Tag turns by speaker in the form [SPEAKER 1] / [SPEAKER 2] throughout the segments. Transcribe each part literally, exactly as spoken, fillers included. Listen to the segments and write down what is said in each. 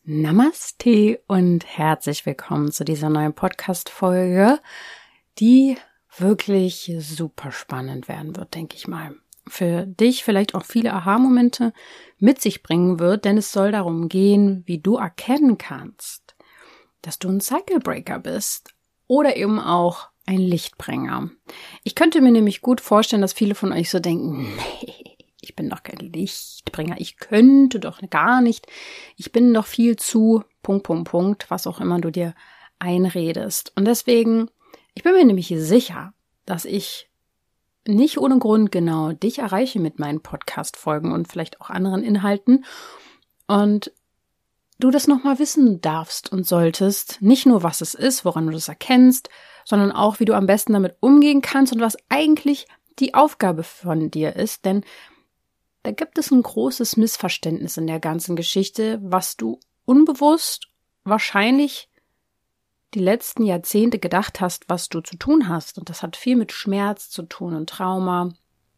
[SPEAKER 1] Namaste und herzlich willkommen zu dieser neuen Podcast-Folge, die wirklich super spannend werden wird, denke ich mal. Für dich vielleicht auch viele Aha-Momente mit sich bringen wird, denn es soll darum gehen, wie du erkennen kannst, dass du ein Cycle Breaker bist oder eben auch ein Lichtbringer. Ich könnte mir nämlich gut vorstellen, dass viele von euch so denken, nee, ich bin doch kein Lichtbringer, ich könnte doch gar nicht, ich bin doch viel zu, Punkt, Punkt, Punkt, was auch immer du dir einredest. Und deswegen, ich bin mir nämlich sicher, dass ich nicht ohne Grund genau dich erreiche mit meinen Podcast-Folgen und vielleicht auch anderen Inhalten und du das nochmal wissen darfst und solltest, nicht nur was es ist, woran du das erkennst, sondern auch, wie du am besten damit umgehen kannst und was eigentlich die Aufgabe von dir ist, denn da gibt es ein großes Missverständnis in der ganzen Geschichte, was du unbewusst wahrscheinlich die letzten Jahrzehnte gedacht hast, was du zu tun hast. Und das hat viel mit Schmerz zu tun und Trauma.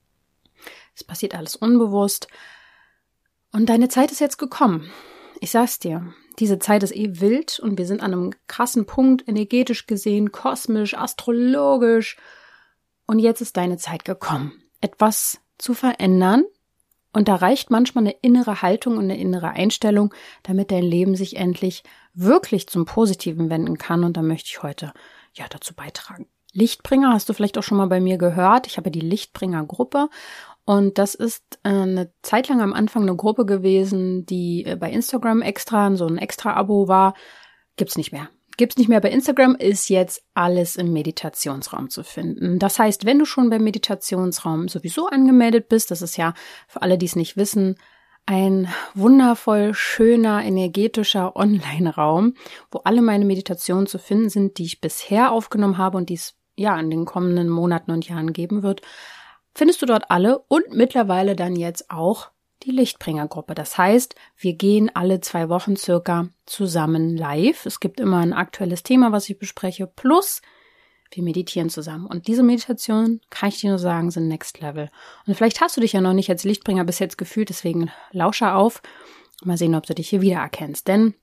[SPEAKER 1] Es passiert alles unbewusst. Und deine Zeit ist jetzt gekommen. Ich sag's dir, diese Zeit ist eh wild und wir sind an einem krassen Punkt, energetisch gesehen, kosmisch, astrologisch. Und jetzt ist deine Zeit gekommen, etwas zu verändern. Und da reicht manchmal eine innere Haltung und eine innere Einstellung, damit dein Leben sich endlich wirklich zum Positiven wenden kann. Und da möchte ich heute ja dazu beitragen. Lichtbringer hast du vielleicht auch schon mal bei mir gehört. Ich habe die Lichtbringer-Gruppe. Und das ist äh, eine Zeit lang am Anfang eine Gruppe gewesen, die äh, bei Instagram extra, so ein Extra-Abo war. Gibt's nicht mehr. Gibt's nicht mehr bei Instagram, ist jetzt alles im Meditationsraum zu finden. Das heißt, wenn du schon beim Meditationsraum sowieso angemeldet bist, das ist ja für alle, die es nicht wissen, ein wundervoll schöner, energetischer Online-Raum, wo alle meine Meditationen zu finden sind, die ich bisher aufgenommen habe und die es ja in den kommenden Monaten und Jahren geben wird, findest du dort alle und mittlerweile dann jetzt auch die Lichtbringer-Gruppe. Das heißt, wir gehen alle zwei Wochen circa zusammen live. Es gibt immer ein aktuelles Thema, was ich bespreche, plus wir meditieren zusammen. Und diese Meditationen, kann ich dir nur sagen, sind Next Level. Und vielleicht hast du dich ja noch nicht als Lichtbringer bis jetzt gefühlt, deswegen lausche auf. Mal sehen, ob du dich hier wiedererkennst. Denn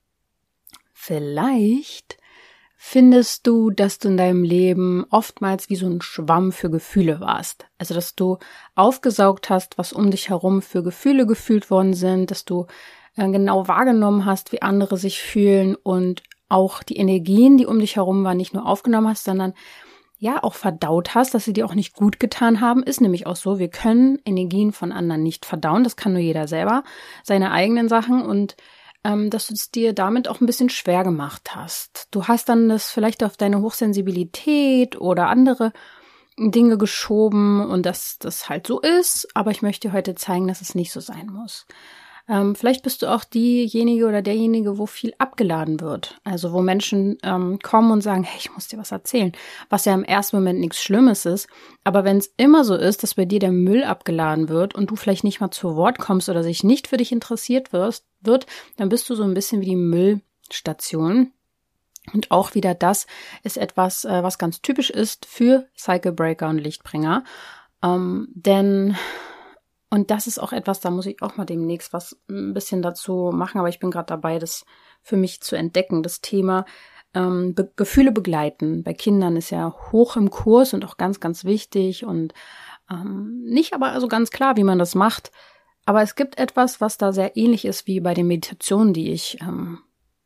[SPEAKER 1] vielleicht findest du, dass du in deinem Leben oftmals wie so ein Schwamm für Gefühle warst. Also, dass du aufgesaugt hast, was um dich herum für Gefühle gefühlt worden sind, dass du äh, genau wahrgenommen hast, wie andere sich fühlen und auch die Energien, die um dich herum waren, nicht nur aufgenommen hast, sondern ja auch verdaut hast, dass sie dir auch nicht gut getan haben. Ist nämlich auch so, wir können Energien von anderen nicht verdauen, das kann nur jeder selber, seine eigenen Sachen und Ähm, dass du es dir damit auch ein bisschen schwer gemacht hast. Du hast dann das vielleicht auf deine Hochsensibilität oder andere Dinge geschoben und dass das halt so ist, aber ich möchte dir heute zeigen, dass es nicht so sein muss. Ähm, vielleicht bist du auch diejenige oder derjenige, wo viel abgeladen wird. Also wo Menschen ähm, kommen und sagen, hey, ich muss dir was erzählen, was ja im ersten Moment nichts Schlimmes ist. Aber wenn es immer so ist, dass bei dir der Müll abgeladen wird und du vielleicht nicht mal zu Wort kommst oder sich nicht für dich interessiert wirst, wird, dann bist du so ein bisschen wie die Müllstation. Und auch wieder das ist etwas, äh, was ganz typisch ist für Cycle Breaker und Lichtbringer. Ähm, denn Und das ist auch etwas, da muss ich auch mal demnächst was ein bisschen dazu machen, aber ich bin gerade dabei, das für mich zu entdecken. Das Thema ähm, Be- Gefühle begleiten bei Kindern ist ja hoch im Kurs und auch ganz, ganz wichtig und ähm, nicht aber also ganz klar, wie man das macht. Aber es gibt etwas, was da sehr ähnlich ist wie bei den Meditationen, die ich ähm,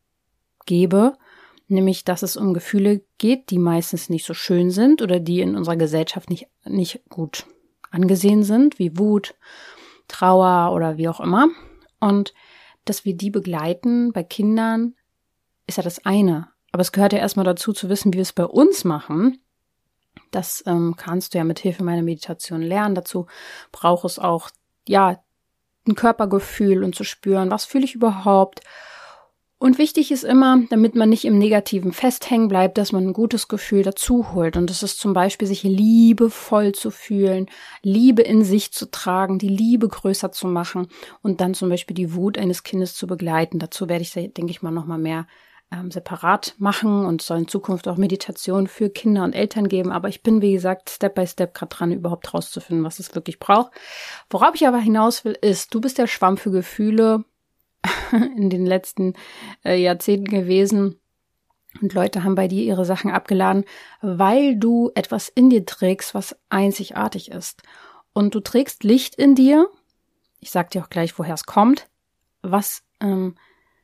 [SPEAKER 1] gebe, nämlich, dass es um Gefühle geht, die meistens nicht so schön sind oder die in unserer Gesellschaft nicht, nicht gut angesehen sind, wie Wut, Trauer oder wie auch immer. Und dass wir die begleiten bei Kindern, ist ja das eine. Aber es gehört ja erstmal dazu zu wissen, wie wir es bei uns machen. Das ähm, kannst du ja mit Hilfe meiner Meditation lernen. Dazu braucht es auch, ja, ein Körpergefühl und zu spüren, was fühle ich überhaupt. Und wichtig ist immer, damit man nicht im Negativen festhängen bleibt, dass man ein gutes Gefühl dazu holt. Und das ist zum Beispiel, sich liebevoll zu fühlen, Liebe in sich zu tragen, die Liebe größer zu machen und dann zum Beispiel die Wut eines Kindes zu begleiten. Dazu werde ich, denke ich mal, noch mal mehr ähm, separat machen und soll in Zukunft auch Meditationen für Kinder und Eltern geben. Aber ich bin, wie gesagt, Step by Step gerade dran, überhaupt rauszufinden, was es wirklich braucht. Worauf ich aber hinaus will, ist, du bist der Schwamm für Gefühle. in den letzten äh, Jahrzehnten gewesen. Und Leute haben bei dir ihre Sachen abgeladen, weil du etwas in dir trägst, was einzigartig ist. Und du trägst Licht in dir. Ich sag dir auch gleich, woher es kommt, was ähm,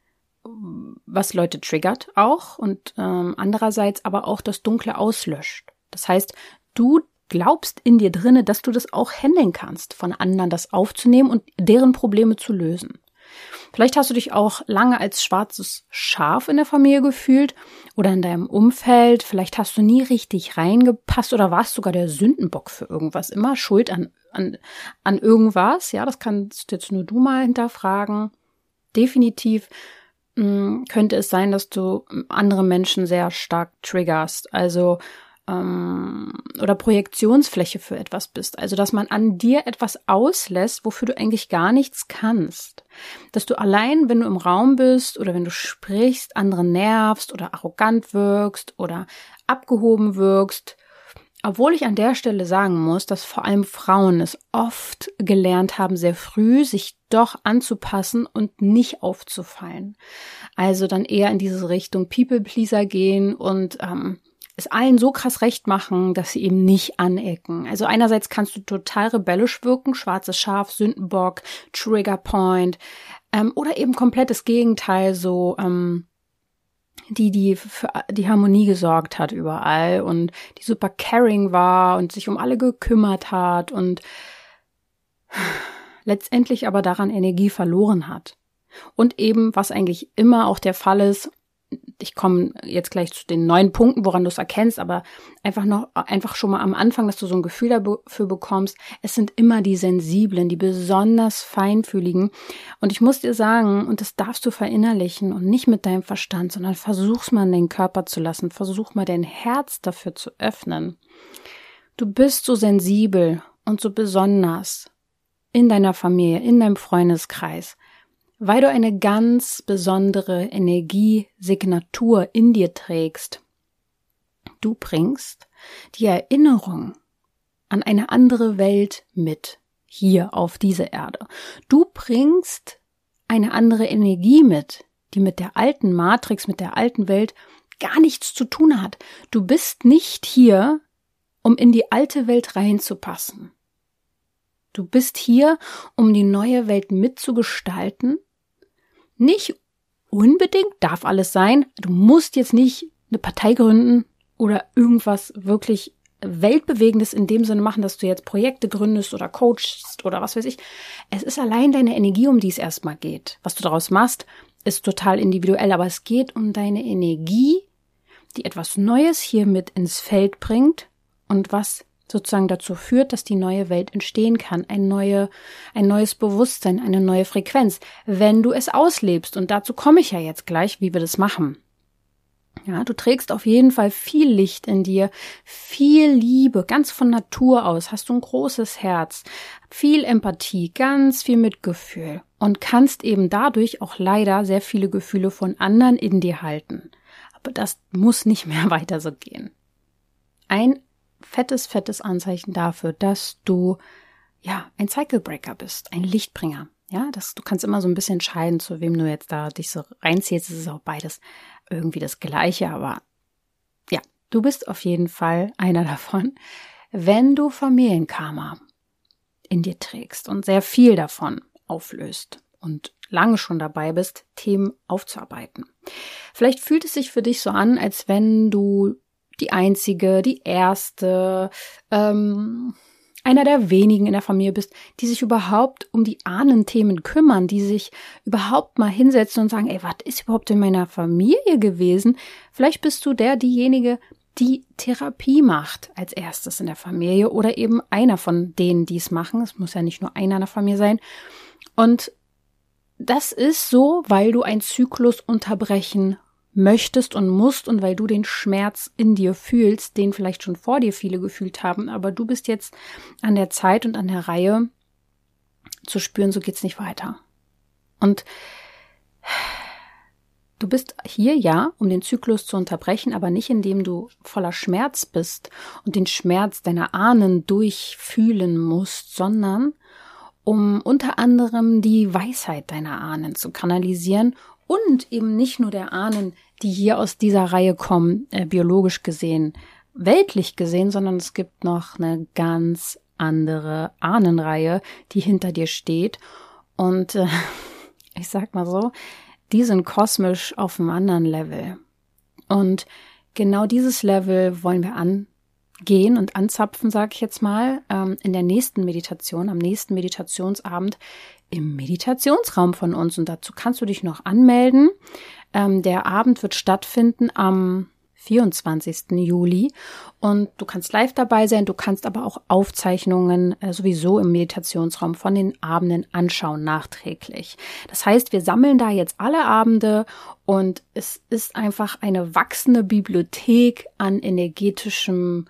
[SPEAKER 1] was Leute triggert auch und ähm, andererseits aber auch das Dunkle auslöscht. Das heißt, du glaubst in dir drinne, dass du das auch handeln kannst, von anderen das aufzunehmen und deren Probleme zu lösen. Vielleicht hast du dich auch lange als schwarzes Schaf in der Familie gefühlt oder in deinem Umfeld. Vielleicht hast du nie richtig reingepasst oder warst sogar der Sündenbock für irgendwas. Immer schuld an, an, an irgendwas. Ja, das kannst jetzt nur du mal hinterfragen. Definitiv mh, könnte es sein, dass du andere Menschen sehr stark triggerst. Also oder Projektionsfläche für etwas bist. Also, dass man an dir etwas auslässt, wofür du eigentlich gar nichts kannst. Dass du allein, wenn du im Raum bist oder wenn du sprichst, andere nervst oder arrogant wirkst oder abgehoben wirkst. Obwohl ich an der Stelle sagen muss, dass vor allem Frauen es oft gelernt haben, sehr früh sich doch anzupassen und nicht aufzufallen. Also dann eher in diese Richtung People-Pleaser gehen und ähm, es allen so krass recht machen, dass sie eben nicht anecken. Also einerseits kannst du total rebellisch wirken, schwarzes Schaf, Sündenbock, Triggerpoint, ähm, oder eben komplettes Gegenteil, so ähm, die, die für die Harmonie gesorgt hat überall und die super caring war und sich um alle gekümmert hat und letztendlich aber daran Energie verloren hat. Und eben, was eigentlich immer auch der Fall ist, ich komme jetzt gleich zu den neuen Punkten, woran du es erkennst, aber einfach noch, einfach schon mal am Anfang, dass du so ein Gefühl dafür bekommst. Es sind immer die Sensiblen, die besonders feinfühligen. Und ich muss dir sagen, und das darfst du verinnerlichen und nicht mit deinem Verstand, sondern versuch's mal in den Körper zu lassen. Versuch mal dein Herz dafür zu öffnen. Du bist so sensibel und so besonders in deiner Familie, in deinem Freundeskreis, weil du eine ganz besondere Energiesignatur in dir trägst. Du bringst die Erinnerung an eine andere Welt mit, hier auf diese Erde. Du bringst eine andere Energie mit, die mit der alten Matrix, mit der alten Welt gar nichts zu tun hat. Du bist nicht hier, um in die alte Welt reinzupassen. Du bist hier, um die neue Welt mitzugestalten. Nicht unbedingt, darf alles sein. Du musst jetzt nicht eine Partei gründen oder irgendwas wirklich Weltbewegendes in dem Sinne machen, dass du jetzt Projekte gründest oder coachst oder was weiß ich. Es ist allein deine Energie, um die es erstmal geht. Was du daraus machst, ist total individuell, aber es geht um deine Energie, die etwas Neues hier mit ins Feld bringt und was sozusagen dazu führt, dass die neue Welt entstehen kann, ein, neue, ein neues Bewusstsein, eine neue Frequenz, wenn du es auslebst. Und dazu komme ich ja jetzt gleich, wie wir das machen. Ja, du trägst auf jeden Fall viel Licht in dir, viel Liebe, ganz von Natur aus, hast du ein großes Herz, viel Empathie, ganz viel Mitgefühl und kannst eben dadurch auch leider sehr viele Gefühle von anderen in dir halten. Aber das muss nicht mehr weiter so gehen. Ein fettes, fettes Anzeichen dafür, dass du, ja, ein Cycle Breaker bist, ein Lichtbringer. Ja, das, du kannst immer so ein bisschen entscheiden, zu wem du jetzt da dich so reinziehst. Es ist auch beides irgendwie das Gleiche, aber ja, du bist auf jeden Fall einer davon, wenn du Familienkarma in dir trägst und sehr viel davon auflöst und lange schon dabei bist, Themen aufzuarbeiten. Vielleicht fühlt es sich für dich so an, als wenn du die einzige, die erste, ähm, einer der wenigen in der Familie bist, die sich überhaupt um die Ahnenthemen kümmern, die sich überhaupt mal hinsetzen und sagen, ey, was ist überhaupt in meiner Familie gewesen? Vielleicht bist du der, diejenige, die Therapie macht als erstes in der Familie oder eben einer von denen, die es machen. Es muss ja nicht nur einer in der Familie sein. Und das ist so, weil du einen Zyklus unterbrechen möchtest und musst und weil du den Schmerz in dir fühlst, den vielleicht schon vor dir viele gefühlt haben, aber du bist jetzt an der Zeit und an der Reihe zu spüren, so geht's nicht weiter. Und du bist hier, ja, um den Zyklus zu unterbrechen, aber nicht indem du voller Schmerz bist und den Schmerz deiner Ahnen durchfühlen musst, sondern um unter anderem die Weisheit deiner Ahnen zu kanalisieren und eben nicht nur der Ahnen, die hier aus dieser Reihe kommen, äh, biologisch gesehen, weltlich gesehen, sondern es gibt noch eine ganz andere Ahnenreihe, die hinter dir steht. Und äh, ich sag mal so, die sind kosmisch auf einem anderen Level. Und genau dieses Level wollen wir angehen und anzapfen, sag ich jetzt mal, ähm, in der nächsten Meditation, am nächsten Meditationsabend im Meditationsraum von uns. Und dazu kannst du dich noch anmelden. Ähm, der Abend wird stattfinden am vierundzwanzigsten Juli und du kannst live dabei sein, du kannst aber auch Aufzeichnungen äh, sowieso im Meditationsraum von den Abenden anschauen, nachträglich. Das heißt, wir sammeln da jetzt alle Abende und es ist einfach eine wachsende Bibliothek an energetischem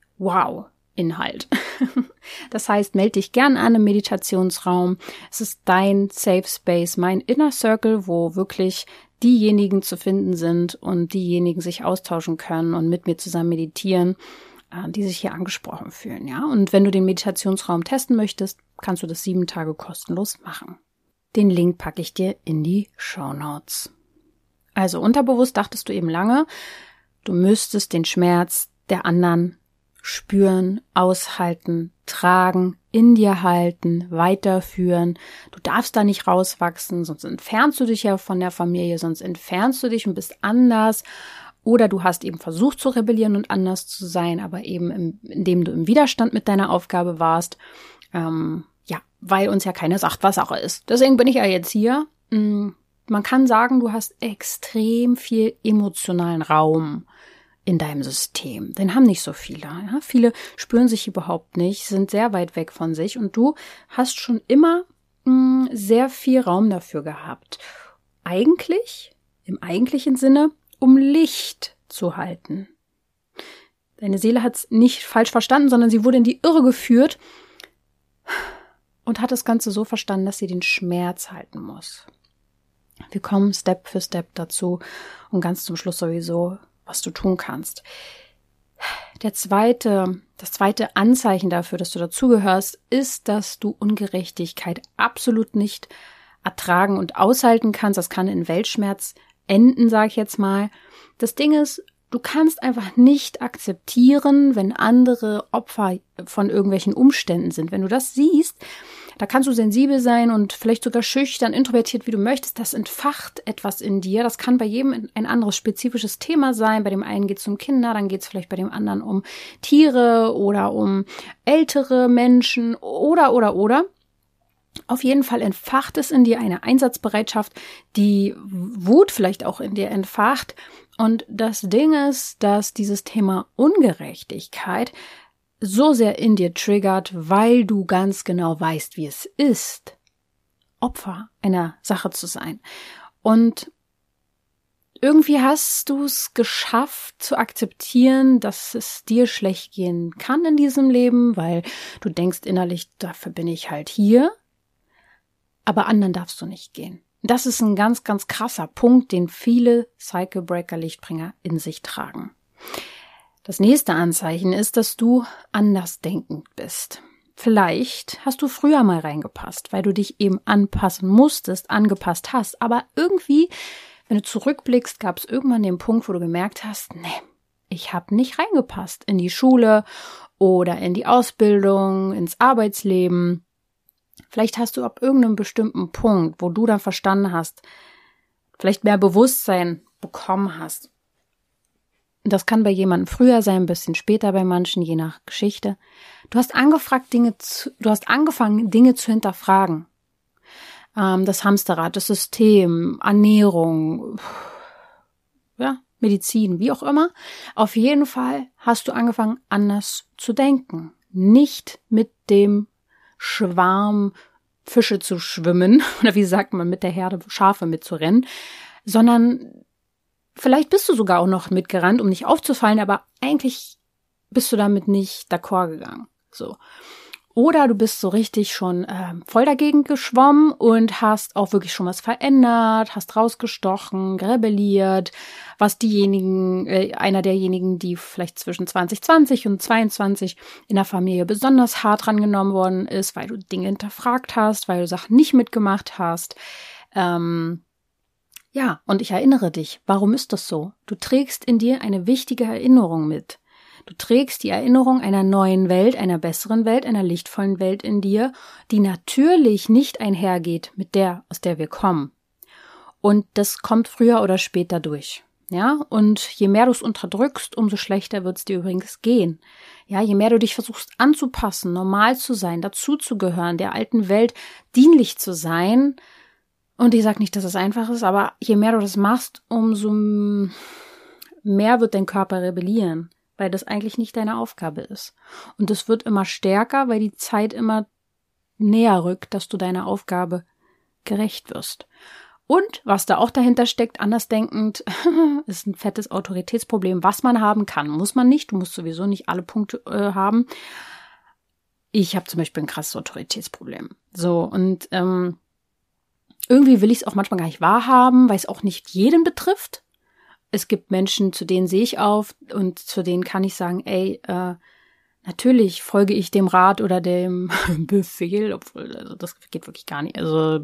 [SPEAKER 1] Wow-Inhalt. Das heißt, melde dich gern an im Meditationsraum. Es ist dein Safe Space, mein Inner Circle, wo wirklich diejenigen zu finden sind und diejenigen sich austauschen können und mit mir zusammen meditieren, die sich hier angesprochen fühlen, ja. Und wenn du den Meditationsraum testen möchtest, kannst du das sieben Tage kostenlos machen. Den Link packe ich dir in die Shownotes. Also unterbewusst dachtest du eben lange, du müsstest den Schmerz der anderen spüren, aushalten, tragen, in dir halten, weiterführen. Du darfst da nicht rauswachsen, sonst entfernst du dich ja von der Familie, sonst entfernst du dich und bist anders. Oder du hast eben versucht zu rebellieren und anders zu sein, aber eben im, indem du im Widerstand mit deiner Aufgabe warst. Ähm, ja, weil uns ja keiner sagt, was Sache ist. Deswegen bin ich ja jetzt hier. Man kann sagen, du hast extrem viel emotionalen Raum in deinem System. Den haben nicht so viele. Ja? Viele spüren sich überhaupt nicht, sind sehr weit weg von sich und du hast schon immer mh, sehr viel Raum dafür gehabt. Eigentlich, im eigentlichen Sinne, um Licht zu halten. Deine Seele hat es nicht falsch verstanden, sondern sie wurde in die Irre geführt und hat das Ganze so verstanden, dass sie den Schmerz halten muss. Wir kommen Step für Step dazu und ganz zum Schluss sowieso, was du tun kannst. Der zweite, das zweite Anzeichen dafür, dass du dazugehörst, ist, dass du Ungerechtigkeit absolut nicht ertragen und aushalten kannst. Das kann in Weltschmerz enden, sage ich jetzt mal. Das Ding ist, du kannst einfach nicht akzeptieren, wenn andere Opfer von irgendwelchen Umständen sind. Wenn du das siehst, da kannst du sensibel sein und vielleicht sogar schüchtern, introvertiert, wie du möchtest. Das entfacht etwas in dir. Das kann bei jedem ein anderes spezifisches Thema sein. Bei dem einen geht es um Kinder, dann geht es vielleicht bei dem anderen um Tiere oder um ältere Menschen oder, oder, oder. Auf jeden Fall entfacht es in dir eine Einsatzbereitschaft, die Wut vielleicht auch in dir entfacht. Und das Ding ist, dass dieses Thema Ungerechtigkeit so sehr in dir triggert, weil du ganz genau weißt, wie es ist, Opfer einer Sache zu sein. Und irgendwie hast du es geschafft zu akzeptieren, dass es dir schlecht gehen kann in diesem Leben, weil du denkst innerlich, dafür bin ich halt hier. Aber anderen darfst du nicht gehen. Das ist ein ganz, ganz krasser Punkt, den viele Cycle Breaker Lichtbringer in sich tragen. Das nächste Anzeichen ist, dass du andersdenkend bist. Vielleicht hast du früher mal reingepasst, weil du dich eben anpassen musstest, angepasst hast. Aber irgendwie, wenn du zurückblickst, gab es irgendwann den Punkt, wo du gemerkt hast, nee, ich habe nicht reingepasst in die Schule oder in die Ausbildung, ins Arbeitsleben. Vielleicht hast du ab irgendeinem bestimmten Punkt, wo du dann verstanden hast, vielleicht mehr Bewusstsein bekommen hast. Das kann bei jemandem früher sein, ein bisschen später bei manchen, je nach Geschichte. Du hast angefragt, Dinge zu, du hast angefangen, Dinge zu hinterfragen. Ähm, das Hamsterrad, das System, Ernährung, ja, Medizin, wie auch immer. Auf jeden Fall hast du angefangen, anders zu denken. Nicht mit dem Schwarm Fische zu schwimmen, oder wie sagt man, mit der Herde Schafe mitzurennen, sondern vielleicht bist du sogar auch noch mitgerannt, um nicht aufzufallen, aber eigentlich bist du damit nicht d'accord gegangen. So. Oder du bist so richtig schon äh, voll dagegen geschwommen und hast auch wirklich schon was verändert, hast rausgestochen, rebelliert, was diejenigen, äh, einer derjenigen, die vielleicht zwischen zwanzig zwanzig und zweiundzwanzig in der Familie besonders hart rangenommen worden ist, weil du Dinge hinterfragt hast, weil du Sachen nicht mitgemacht hast. Ähm, ja, und ich erinnere dich, warum ist das so? Du trägst in dir eine wichtige Erinnerung mit. Du trägst die Erinnerung einer neuen Welt, einer besseren Welt, einer lichtvollen Welt in dir, die natürlich nicht einhergeht mit der, aus der wir kommen. Und das kommt früher oder später durch. Ja, und je mehr du es unterdrückst, umso schlechter wird es dir übrigens gehen. Ja, je mehr du dich versuchst anzupassen, normal zu sein, dazuzugehören, der alten Welt dienlich zu sein. Und ich sage nicht, dass es einfach ist, aber je mehr du das machst, umso mehr wird dein Körper rebellieren, weil das eigentlich nicht deine Aufgabe ist. Und es wird immer stärker, weil die Zeit immer näher rückt, dass du deiner Aufgabe gerecht wirst. Und was da auch dahinter steckt, andersdenkend, ist ein fettes Autoritätsproblem, was man haben kann. Muss man nicht, du musst sowieso nicht alle Punkte äh, haben. Ich habe zum Beispiel ein krasses Autoritätsproblem. So, und ähm, irgendwie will ich es auch manchmal gar nicht wahrhaben, weil es auch nicht jeden betrifft. Es gibt Menschen, zu denen sehe ich auf und zu denen kann ich sagen, ey, äh, natürlich folge ich dem Rat oder dem Befehl, obwohl, also das geht wirklich gar nicht. Also,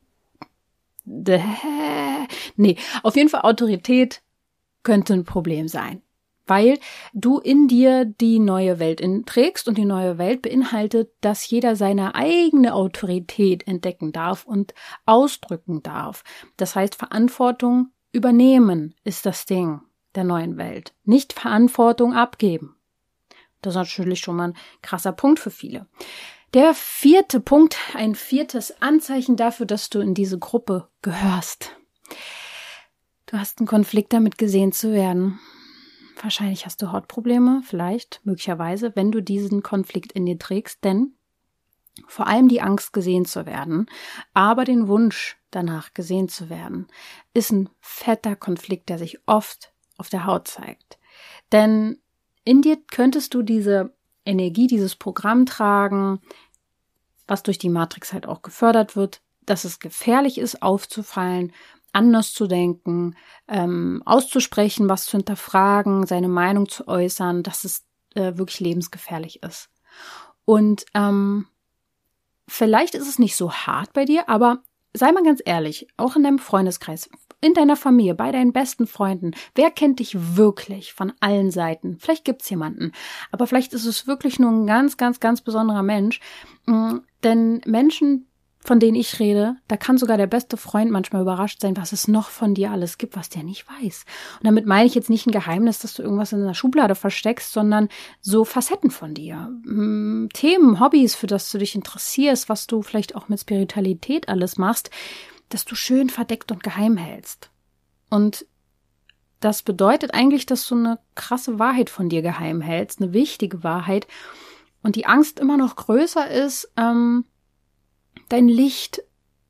[SPEAKER 1] däh, nee, auf jeden Fall Autorität könnte ein Problem sein, weil du in dir die neue Welt in, trägst und die neue Welt beinhaltet, dass jeder seine eigene Autorität entdecken darf und ausdrücken darf. Das heißt, Verantwortung übernehmen ist das Ding der neuen Welt. Nicht Verantwortung abgeben. Das ist natürlich schon mal ein krasser Punkt für viele. Der vierte Punkt, ein viertes Anzeichen dafür, dass du in diese Gruppe gehörst. Du hast einen Konflikt damit, gesehen zu werden. Wahrscheinlich hast du Hautprobleme, vielleicht, möglicherweise, wenn du diesen Konflikt in dir trägst, denn vor allem die Angst, gesehen zu werden, aber den Wunsch danach, gesehen zu werden, ist ein fetter Konflikt, der sich oft auf der Haut zeigt. Denn in dir könntest du diese Energie, dieses Programm tragen, was durch die Matrix halt auch gefördert wird, dass es gefährlich ist, aufzufallen, anders zu denken, ähm, auszusprechen, was zu hinterfragen, seine Meinung zu äußern, dass es äh, wirklich lebensgefährlich ist. Und ähm, vielleicht ist es nicht so hart bei dir, aber sei mal ganz ehrlich, auch in deinem Freundeskreis, in deiner Familie, bei deinen besten Freunden, wer kennt dich wirklich von allen Seiten? Vielleicht gibt's jemanden, aber vielleicht ist es wirklich nur ein ganz, ganz, ganz besonderer Mensch. Denn Menschen, von denen ich rede, da kann sogar der beste Freund manchmal überrascht sein, was es noch von dir alles gibt, was der nicht weiß. Und damit meine ich jetzt nicht ein Geheimnis, dass du irgendwas in einer Schublade versteckst, sondern so Facetten von dir. Themen, Hobbys, für das du dich interessierst, was du vielleicht auch mit Spiritualität alles machst, dass du schön verdeckt und geheim hältst. Und das bedeutet eigentlich, dass du eine krasse Wahrheit von dir geheim hältst, eine wichtige Wahrheit. Und die Angst immer noch größer ist, ähm, dein Licht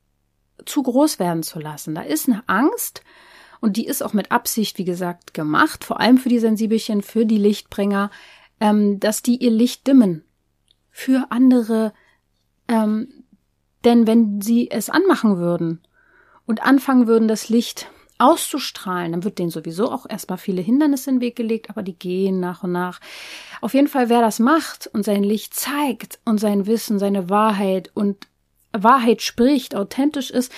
[SPEAKER 1] zu groß werden zu lassen. Da ist eine Angst und die ist auch mit Absicht, wie gesagt, gemacht, vor allem für die Sensibelchen, für die Lichtbringer, ähm, dass die ihr Licht dimmen für andere. Ähm, denn wenn sie es anmachen würden und anfangen würden, das Licht auszustrahlen, dann wird denen sowieso auch erstmal viele Hindernisse in den Weg gelegt, aber die gehen nach und nach. Auf jeden Fall, wer das macht und sein Licht zeigt und sein Wissen, seine Wahrheit und Wahrheit spricht, authentisch ist,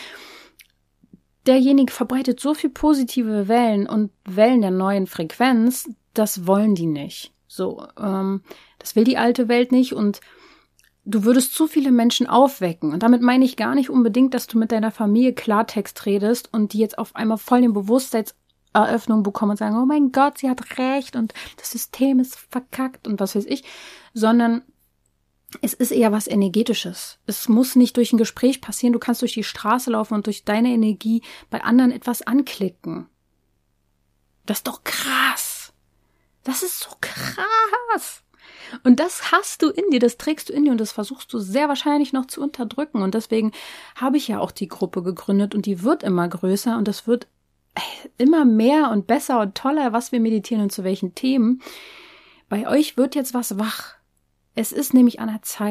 [SPEAKER 1] derjenige verbreitet so viel positive Wellen und Wellen der neuen Frequenz, das wollen die nicht. So, ähm, das will die alte Welt nicht und du würdest zu viele Menschen aufwecken. Und damit meine ich gar nicht unbedingt, dass du mit deiner Familie Klartext redest und die jetzt auf einmal voll den Bewusstseinseröffnung bekommen und sagen, oh mein Gott, sie hat recht und das System ist verkackt und was weiß ich, sondern es ist eher was Energetisches. Es muss nicht durch ein Gespräch passieren. Du kannst durch die Straße laufen und durch deine Energie bei anderen etwas anklicken. Das ist doch krass. Das ist so krass. Und das hast du in dir, das trägst du in dir und das versuchst du sehr wahrscheinlich noch zu unterdrücken. Und deswegen habe ich ja auch die Gruppe gegründet und die wird immer größer und das wird immer mehr und besser und toller, was wir meditieren und zu welchen Themen. Bei euch wird jetzt was wach. Es ist nämlich an der Zeit.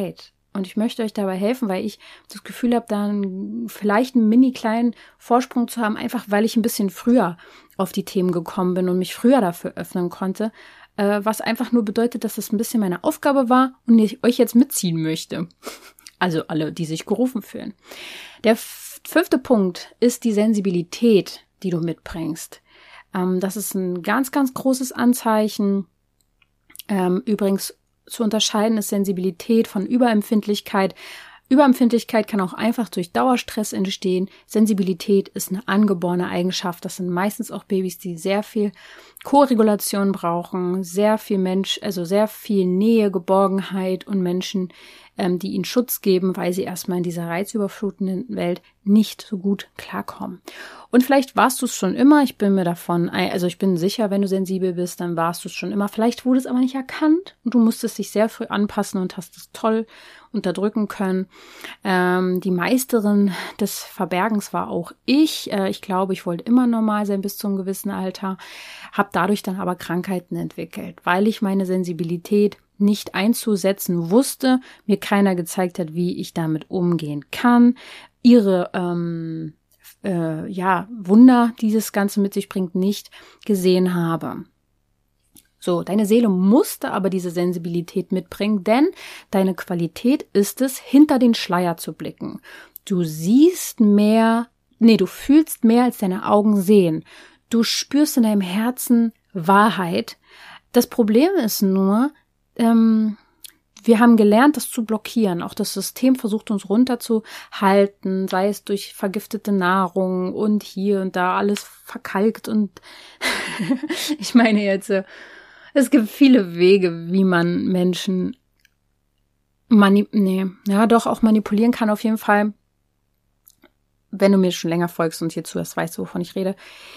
[SPEAKER 1] Und ich möchte euch dabei helfen, weil ich das Gefühl habe, da einen, vielleicht einen mini kleinen Vorsprung zu haben, einfach weil ich ein bisschen früher auf die Themen gekommen bin und mich früher dafür öffnen konnte, äh, was einfach nur bedeutet, dass es ein bisschen meine Aufgabe war und ich euch jetzt mitziehen möchte. Also alle, die sich gerufen fühlen. Der f- fünfte Punkt ist die Sensibilität, die du mitbringst. Ähm, das ist ein ganz, ganz großes Anzeichen. Ähm, übrigens zu unterscheiden ist Sensibilität von Überempfindlichkeit. Überempfindlichkeit kann auch einfach durch Dauerstress entstehen. Sensibilität ist eine angeborene Eigenschaft. Das sind meistens auch Babys, die sehr viel Koregulation brauchen, sehr viel Mensch, also sehr viel Nähe, Geborgenheit und Menschen, ähm, die ihnen Schutz geben, weil sie erstmal in dieser reizüberflutenden Welt nicht so gut klarkommen. Und vielleicht warst du es schon immer, ich bin mir davon, also ich bin sicher, wenn du sensibel bist, dann warst du es schon immer. Vielleicht wurde es aber nicht erkannt und du musstest dich sehr früh anpassen und hast es toll unterdrücken können. Ähm, die Meisterin des Verbergens war auch ich. Äh, ich glaube, ich wollte immer normal sein bis zu einem gewissen Alter, habe dadurch dann aber Krankheiten entwickelt, weil ich meine Sensibilität nicht einzusetzen wusste, mir keiner gezeigt hat, wie ich damit umgehen kann. Ihre ähm, äh, ja Wunder, die das Ganze mit sich bringt, nicht gesehen habe. So, deine Seele musste aber diese Sensibilität mitbringen, denn deine Qualität ist es, hinter den Schleier zu blicken. Du siehst mehr, nee, du fühlst mehr, als deine Augen sehen. Du spürst in deinem Herzen Wahrheit. Das Problem ist nur, ähm, wir haben gelernt, das zu blockieren. Auch das System versucht uns runterzuhalten, sei es durch vergiftete Nahrung und hier und da alles verkalkt. Und ich meine jetzt, es gibt viele Wege, wie man Menschen mani- nee, ja doch auch manipulieren kann auf jeden Fall. Wenn du mir schon länger folgst und hier zuhörst, weißt du, wovon ich rede.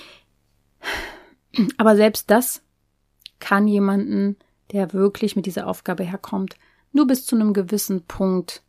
[SPEAKER 1] Aber selbst das kann jemanden, der wirklich mit dieser Aufgabe herkommt, nur bis zu einem gewissen Punkt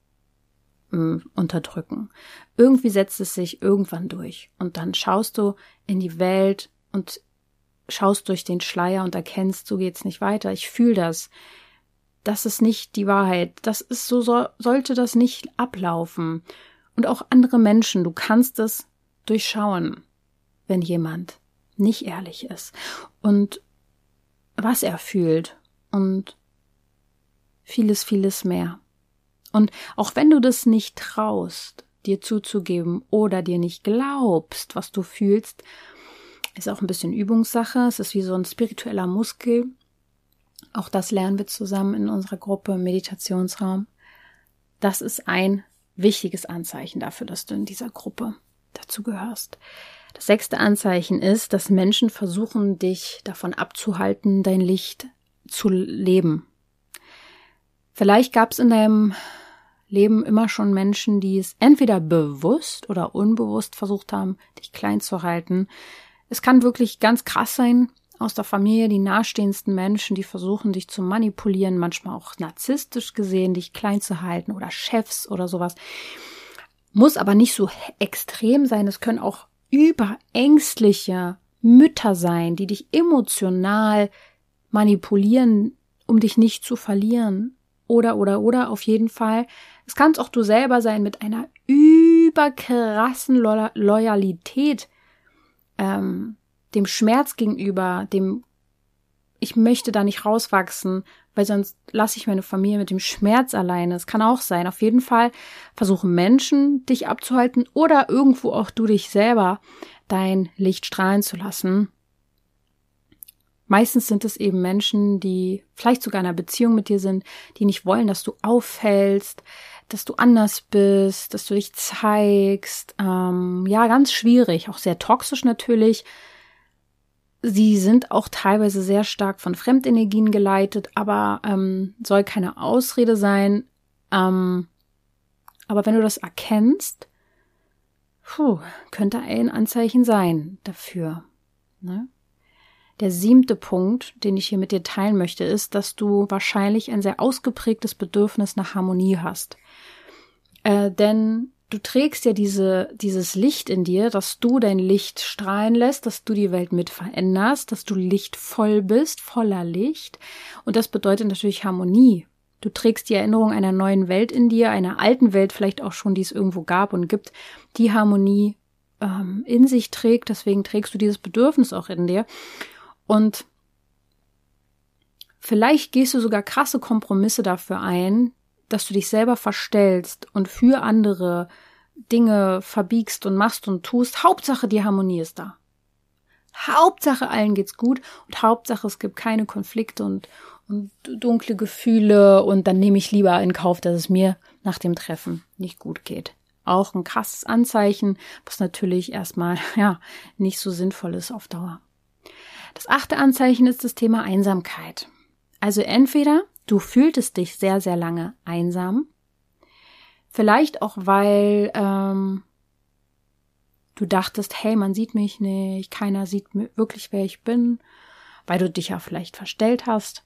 [SPEAKER 1] mh, unterdrücken. Irgendwie setzt es sich irgendwann durch. Und dann schaust du in die Welt und schaust durch den Schleier und erkennst, so geht's nicht weiter. Ich fühle das. Das ist nicht die Wahrheit. Das ist so, so, sollte das nicht ablaufen. Und auch andere Menschen, du kannst es durchschauen, wenn jemand nicht ehrlich ist. Und was er fühlt und vieles, vieles mehr. Und auch wenn du das nicht traust, dir zuzugeben oder dir nicht glaubst, was du fühlst, ist auch ein bisschen Übungssache. Es ist wie so ein spiritueller Muskel. Auch das lernen wir zusammen in unserer Gruppe im Meditationsraum. Das ist ein wichtiges Anzeichen dafür, dass du in dieser Gruppe dazu gehörst. Das sechste Anzeichen ist, dass Menschen versuchen, dich davon abzuhalten, dein Licht zu leben. Vielleicht gab es in deinem Leben immer schon Menschen, die es entweder bewusst oder unbewusst versucht haben, dich klein zu halten. Es kann wirklich ganz krass sein, aus der Familie, die nahestehendsten Menschen, die versuchen, dich zu manipulieren, manchmal auch narzisstisch gesehen, dich klein zu halten oder Chefs oder sowas. Muss aber nicht so extrem sein. Es können auch überängstliche Mütter sein, die dich emotional manipulieren, um dich nicht zu verlieren. Oder, oder, oder, auf jeden Fall. Es kann auch du selber sein mit einer überkrassen Lo- Loyalität, ähm, dem Schmerz gegenüber, dem ich möchte da nicht rauswachsen, weil sonst lasse ich meine Familie mit dem Schmerz alleine. Es kann auch sein. Auf jeden Fall versuchen Menschen, dich abzuhalten oder irgendwo auch du dich selber dein Licht strahlen zu lassen. Meistens sind es eben Menschen, die vielleicht sogar in einer Beziehung mit dir sind, die nicht wollen, dass du auffällst, dass du anders bist, dass du dich zeigst. Ähm, ja, ganz schwierig, auch sehr toxisch natürlich. Sie sind auch teilweise sehr stark von Fremdenergien geleitet, aber ähm, soll keine Ausrede sein. Ähm, aber wenn du das erkennst, puh, könnte ein Anzeichen sein dafür. Ne? Der siebte Punkt, den ich hier mit dir teilen möchte, ist, dass du wahrscheinlich ein sehr ausgeprägtes Bedürfnis nach Harmonie hast. Äh, denn du trägst ja diese, dieses Licht in dir, dass du dein Licht strahlen lässt, dass du die Welt mit veränderst, dass du lichtvoll bist, voller Licht. Und das bedeutet natürlich Harmonie. Du trägst die Erinnerung einer neuen Welt in dir, einer alten Welt vielleicht auch schon, die es irgendwo gab und gibt, die Harmonie ähm, in sich trägt. Deswegen trägst du dieses Bedürfnis auch in dir. Und vielleicht gehst du sogar krasse Kompromisse dafür ein, dass du dich selber verstellst und für andere Dinge verbiegst und machst und tust. Hauptsache, die Harmonie ist da. Hauptsache, allen geht's gut und Hauptsache, es gibt keine Konflikte und, und dunkle Gefühle und dann nehme ich lieber in Kauf, dass es mir nach dem Treffen nicht gut geht. Auch ein krasses Anzeichen, was natürlich erstmal, ja, nicht so sinnvoll ist auf Dauer. Das achte Anzeichen ist das Thema Einsamkeit. Also entweder du fühltest dich sehr, sehr lange einsam, vielleicht auch, weil ähm, du dachtest, hey, man sieht mich nicht, keiner sieht wirklich, wer ich bin, weil du dich ja vielleicht verstellt hast.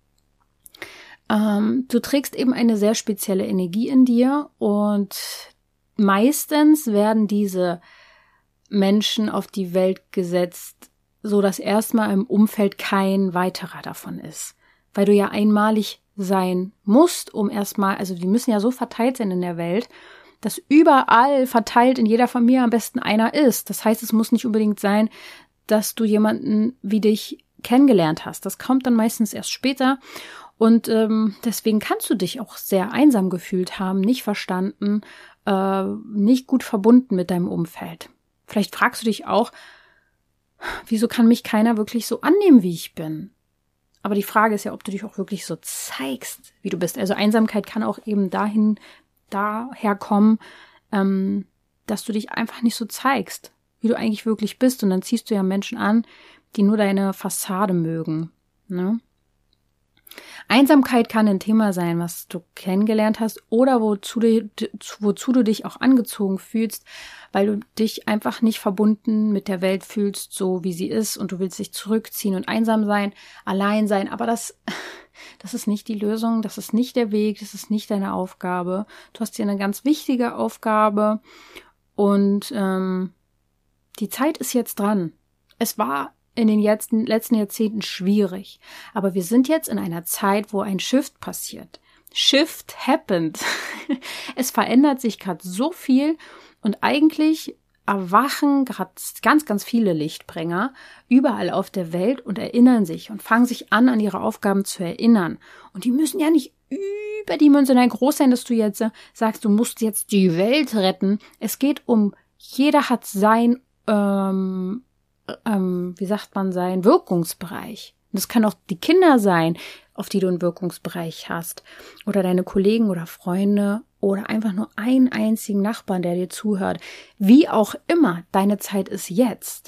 [SPEAKER 1] Ähm, du trägst eben eine sehr spezielle Energie in dir und meistens werden diese Menschen auf die Welt gesetzt, so dass erstmal im Umfeld kein weiterer davon ist. Weil du ja einmalig sein musst, um erstmal, also die müssen ja so verteilt sein in der Welt, dass überall verteilt in jeder Familie am besten einer ist. Das heißt, es muss nicht unbedingt sein, dass du jemanden wie dich kennengelernt hast. Das kommt dann meistens erst später und ähm, deswegen kannst du dich auch sehr einsam gefühlt haben, nicht verstanden, äh, nicht gut verbunden mit deinem Umfeld. Vielleicht fragst du dich auch, wieso kann mich keiner wirklich so annehmen, wie ich bin? Aber die Frage ist ja, ob du dich auch wirklich so zeigst, wie du bist. Also Einsamkeit kann auch eben dahin, daher kommen, ähm, dass du dich einfach nicht so zeigst, wie du eigentlich wirklich bist. Und dann ziehst du ja Menschen an, die nur deine Fassade mögen. Ne? Einsamkeit kann ein Thema sein, was du kennengelernt hast oder wozu du, wozu du dich auch angezogen fühlst, weil du dich einfach nicht verbunden mit der Welt fühlst, so wie sie ist und du willst dich zurückziehen und einsam sein, allein sein. Aber das, das ist nicht die Lösung, das ist nicht der Weg, das ist nicht deine Aufgabe. Du hast hier eine ganz wichtige Aufgabe und ähm, die Zeit ist jetzt dran. Es war in den letzten, letzten Jahrzehnten schwierig. Aber wir sind jetzt in einer Zeit, wo ein Shift passiert. Shift happened. Es verändert sich gerade so viel und eigentlich erwachen gerade ganz, ganz viele Lichtbringer überall auf der Welt und erinnern sich und fangen sich an, an ihre Aufgaben zu erinnern. Und die müssen ja nicht überdimensional groß sein, dass du jetzt sagst, du musst jetzt die Welt retten. Es geht um, jeder hat sein ähm, Ähm, wie sagt man, sein Wirkungsbereich. Das kann auch die Kinder sein, auf die du einen Wirkungsbereich hast. Oder deine Kollegen oder Freunde oder einfach nur einen einzigen Nachbarn, der dir zuhört. Wie auch immer, deine Zeit ist jetzt.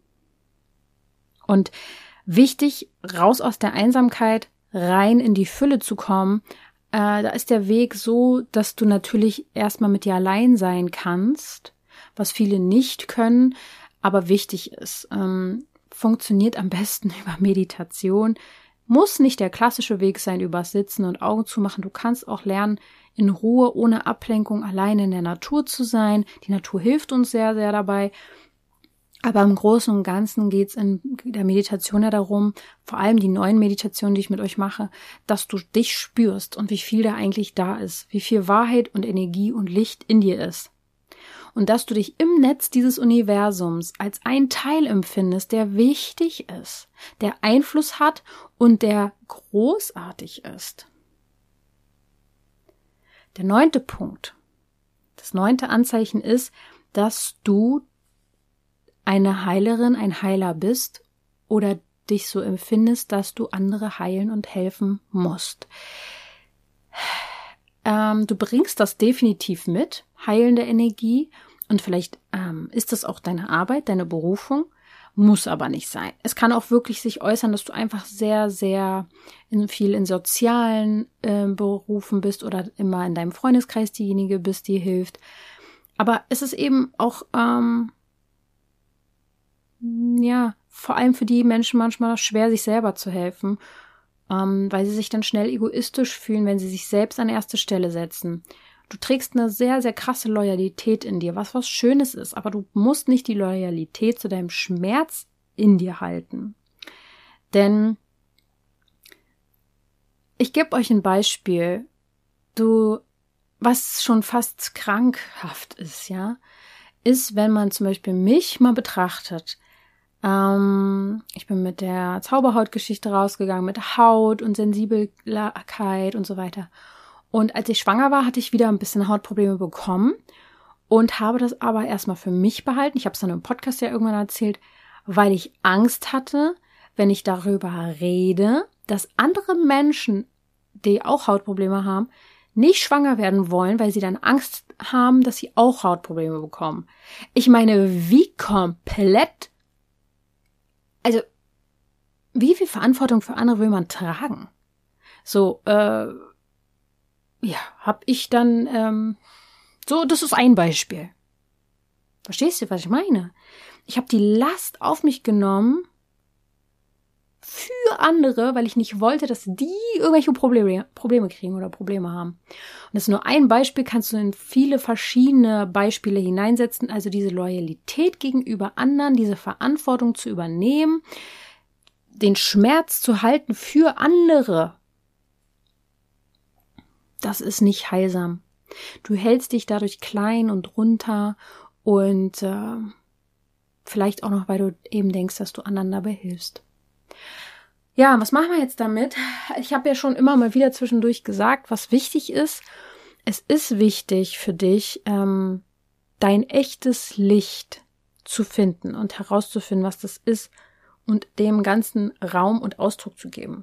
[SPEAKER 1] Und wichtig, raus aus der Einsamkeit, rein in die Fülle zu kommen. Äh, da ist der Weg so, dass du natürlich erstmal mit dir allein sein kannst, was viele nicht können, aber wichtig ist. Ähm, funktioniert am besten über Meditation. Muss nicht der klassische Weg sein, übers Sitzen und Augen zu machen. Du kannst auch lernen, in Ruhe, ohne Ablenkung, allein in der Natur zu sein. Die Natur hilft uns sehr, sehr dabei. Aber im Großen und Ganzen geht es in der Meditation ja darum, vor allem die neuen Meditationen, die ich mit euch mache, dass du dich spürst und wie viel da eigentlich da ist, wie viel Wahrheit und Energie und Licht in dir ist. Und dass du dich im Netz dieses Universums als ein Teil empfindest, der wichtig ist, der Einfluss hat und der großartig ist. Der neunte Punkt, das neunte Anzeichen ist, dass du eine Heilerin, ein Heiler bist oder dich so empfindest, dass du andere heilen und helfen musst. Ähm, du bringst das definitiv mit, heilende Energie, und vielleicht ähm, ist das auch deine Arbeit, deine Berufung, muss aber nicht sein. Es kann auch wirklich sich äußern, dass du einfach sehr, sehr in, viel in sozialen äh, Berufen bist oder immer in deinem Freundeskreis diejenige bist, die hilft. Aber es ist eben auch, ähm, ja, vor allem für die Menschen manchmal schwer, sich selber zu helfen, ähm, weil sie sich dann schnell egoistisch fühlen, wenn sie sich selbst an erste Stelle setzen. Du trägst eine sehr, sehr krasse Loyalität in dir, was was Schönes ist, aber du musst nicht die Loyalität zu deinem Schmerz in dir halten. Denn ich gebe euch ein Beispiel, du, was schon fast krankhaft ist, ja, ist, wenn man zum Beispiel mich mal betrachtet. Ähm, ich bin mit der Zauberhautgeschichte rausgegangen, mit Haut und Sensibelkeit und so weiter. Und als ich schwanger war, hatte ich wieder ein bisschen Hautprobleme bekommen und habe das aber erstmal für mich behalten. Ich habe es dann im Podcast ja irgendwann erzählt, weil ich Angst hatte, wenn ich darüber rede, dass andere Menschen, die auch Hautprobleme haben, nicht schwanger werden wollen, weil sie dann Angst haben, dass sie auch Hautprobleme bekommen. Ich meine, wie komplett, also wie viel Verantwortung für andere will man tragen? So, äh, ja, hab ich dann, ähm, so, das ist ein Beispiel. Verstehst du, was ich meine? Ich habe die Last auf mich genommen für andere, weil ich nicht wollte, dass die irgendwelche Probleme, Probleme kriegen oder Probleme haben. Und das ist nur ein Beispiel, kannst du in viele verschiedene Beispiele hineinsetzen, also diese Loyalität gegenüber anderen, diese Verantwortung zu übernehmen, den Schmerz zu halten für andere. Das ist nicht heilsam. Du hältst dich dadurch klein und runter und äh, vielleicht auch noch, weil du eben denkst, dass du anderen dabei hilfst. Ja, was machen wir jetzt damit? Ich habe ja schon immer mal wieder zwischendurch gesagt, was wichtig ist. Es ist wichtig für dich, ähm, dein echtes Licht zu finden und herauszufinden, was das ist und dem Ganzen Raum und Ausdruck zu geben.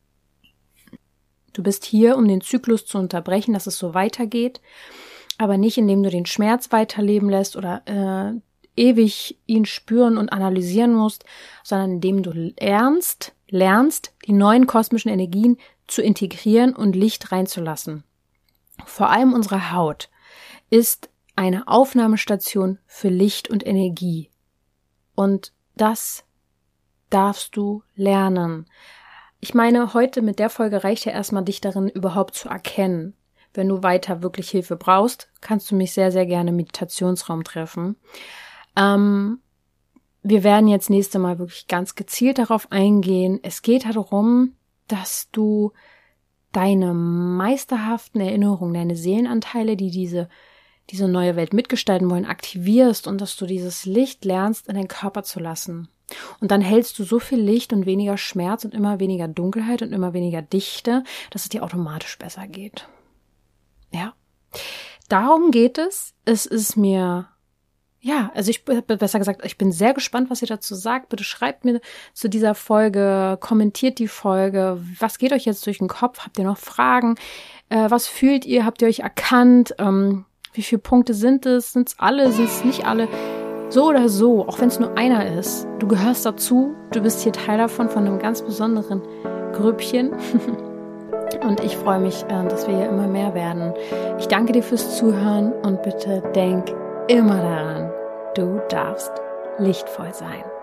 [SPEAKER 1] Du bist hier, um den Zyklus zu unterbrechen, dass es so weitergeht, aber nicht, indem du den Schmerz weiterleben lässt oder äh, ewig ihn spüren und analysieren musst, sondern indem du lernst, lernst, die neuen kosmischen Energien zu integrieren und Licht reinzulassen. Vor allem unsere Haut ist eine Aufnahmestation für Licht und Energie. Und das darfst du lernen. Ich meine, heute mit der Folge reicht ja erstmal, dich darin überhaupt zu erkennen. Wenn du weiter wirklich Hilfe brauchst, kannst du mich sehr, sehr gerne im Meditationsraum treffen. Ähm, wir werden jetzt nächste Mal wirklich ganz gezielt darauf eingehen. Es geht darum, dass du deine meisterhaften Erinnerungen, deine Seelenanteile, die diese, diese neue Welt mitgestalten wollen, aktivierst und dass du dieses Licht lernst, in deinen Körper zu lassen. Und dann hältst du so viel Licht und weniger Schmerz und immer weniger Dunkelheit und immer weniger Dichte, dass es dir automatisch besser geht. Ja, darum geht es. Es ist mir, ja, also ich besser gesagt, ich bin sehr gespannt, was ihr dazu sagt. Bitte schreibt mir zu dieser Folge, kommentiert die Folge. Was geht euch jetzt durch den Kopf? Habt ihr noch Fragen? Äh, was fühlt ihr? Habt ihr euch erkannt? Ähm, wie viele Punkte sind es? Sind es alle? Sind es nicht alle? So oder so, auch wenn es nur einer ist, du gehörst dazu, du bist hier Teil davon, von einem ganz besonderen Grüppchen. Und ich freue mich, dass wir hier immer mehr werden. Ich danke dir fürs Zuhören und bitte denk immer daran, du darfst lichtvoll sein.